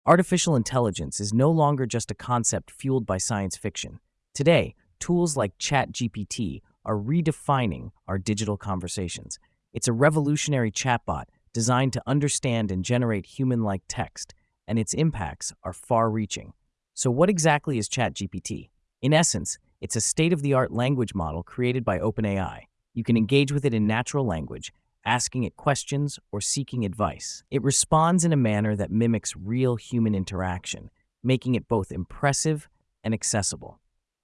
Artificial intelligence is no longer just a concept fueled by science fiction. Today, tools like ChatGPT are redefining our digital conversations. It's a revolutionary chatbot designed to understand and generate human-like text, and its impacts are far-reaching. So what exactly is ChatGPT? In essence, it's a state-of-the-art language model created by OpenAI. You can engage with it in natural language, asking it questions or seeking advice. It responds in a manner that mimics real human interaction, making it both impressive and accessible.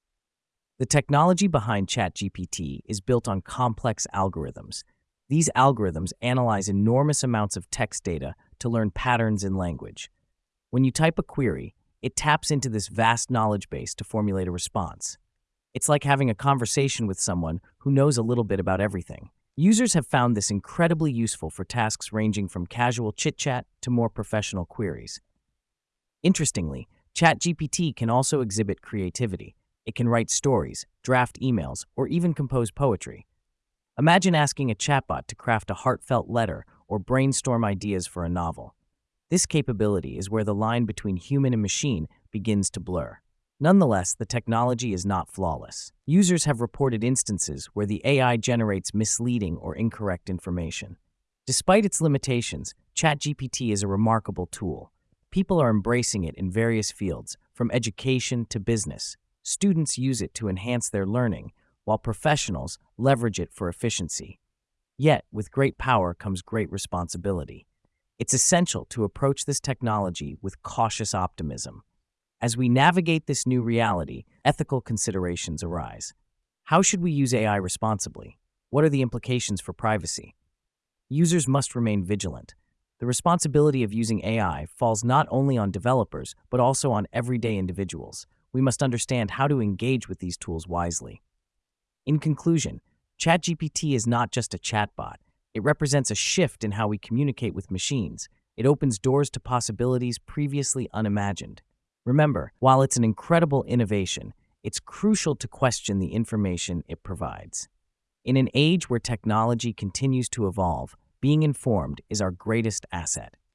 The technology behind ChatGPT is built on complex algorithms. These algorithms analyze enormous amounts of text data to learn patterns in language. When you type a query, it taps into this vast knowledge base to formulate a response. It's like having a conversation with someone who knows a little bit about everything. Users have found this incredibly useful for tasks ranging from casual chit-chat to more professional queries. Interestingly, ChatGPT can also exhibit creativity. It can write stories, draft emails, or even compose poetry. Imagine asking a chatbot to craft a heartfelt letter or brainstorm ideas for a novel. This capability is where the line between human and machine begins to blur. Nonetheless, the technology is not flawless. Users have reported instances where the AI generates misleading or incorrect information. Despite its limitations, ChatGPT is a remarkable tool. People are embracing it in various fields, from education to business. Students use it to enhance their learning, while professionals leverage it for efficiency. Yet, with great power comes great responsibility. It's essential to approach this technology with cautious optimism. As we navigate this new reality, ethical considerations arise. How should we use AI responsibly? What are the implications for privacy? Users must remain vigilant. The responsibility of using AI falls not only on developers, but also on everyday individuals. We must understand how to engage with these tools wisely. In conclusion, ChatGPT is not just a chatbot. It represents a shift in how we communicate with machines. It opens doors to possibilities previously unimagined. Remember, while it's an incredible innovation, it's crucial to question the information it provides. In an age where technology continues to evolve, being informed is our greatest asset.